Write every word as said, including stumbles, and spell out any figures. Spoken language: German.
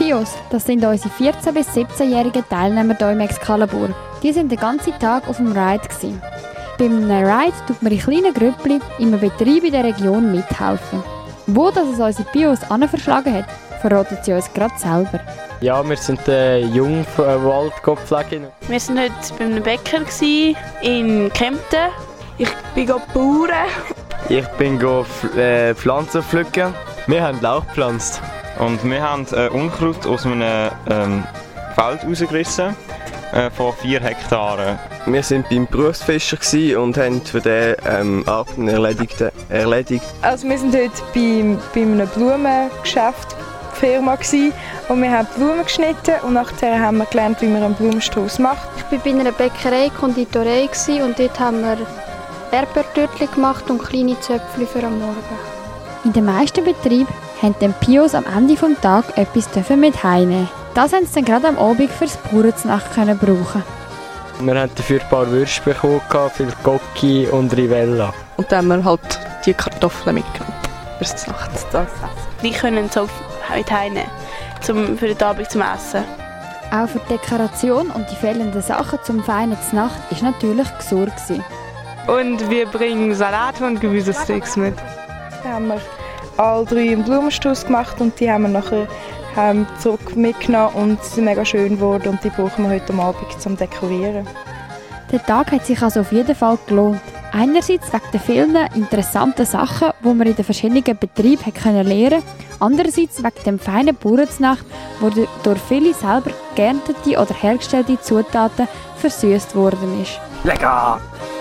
Pios, das sind unsere vierzehn- bis siebzehnjährigen Teilnehmer hier im Excalibur. Die waren den ganzen Tag auf dem Ride gewesen. Bei einem Ride tut man in kleinen Grüppchen in einem Betrieb in der Region mithelfen. Wo das es unsere Pios anverschlagen hat, verraten sie uns gerade selber. Ja, wir sind äh, Jungwaldgopflegerin. Wir waren heute bei einem Bäcker in Kempten. Ich bin Bauern. Ich bin äh, Pflanzen pflücken. Wir haben Lauch gepflanzt. Und wir haben äh, Unkraut aus einem ähm, Feld rausgerissen, äh, von vier Hektaren. Wir waren beim Berufsfischer und haben für den ähm, Arbeiten erledigt, erledigt. Also wir waren heute bei, bei einem Blumengeschäft, Firma, und wir haben Blumen geschnitten und nachher haben wir gelernt, wie man einen Blumenstrauß macht. Ich war bei einer Bäckerei, Konditorei und dort haben wir Erdbeertörtchen gemacht und kleine Zöpfchen für am Morgen. In den meisten Betrieben haben die Pios am Ende des Tages etwas mit heimnehmen. Das haben sie dann gerade am Abend für das Bauernznacht brauchen. Wir haben dafür ein paar Würste bekommen, viel Gocchi und Rivella. Und dann haben wir halt die Kartoffeln mitgenommen für das Nacht. Das Die können so mit heimnehmen, zum, für den Abend zum Essen. Auch für die Dekoration und die fehlenden Sachen zum Feiern zur Nacht war natürlich gesorgt. Und wir bringen Salat und Gemüsesticks mit. Dann haben wir alle drei einen Blumenstrauß gemacht und die haben wir nachher ähm, zurück mitgenommen und sie sind mega schön geworden und die brauchen wir heute Abend zum Dekorieren. Der Tag hat sich also auf jeden Fall gelohnt. Einerseits wegen der vielen interessanten Sachen, die man in den verschiedenen Betrieben lernen konnte. Andererseits wegen dem feinen Bauernznacht, wo durch viele selber geerntete oder hergestellte Zutaten versüßt worden ist. Lecker!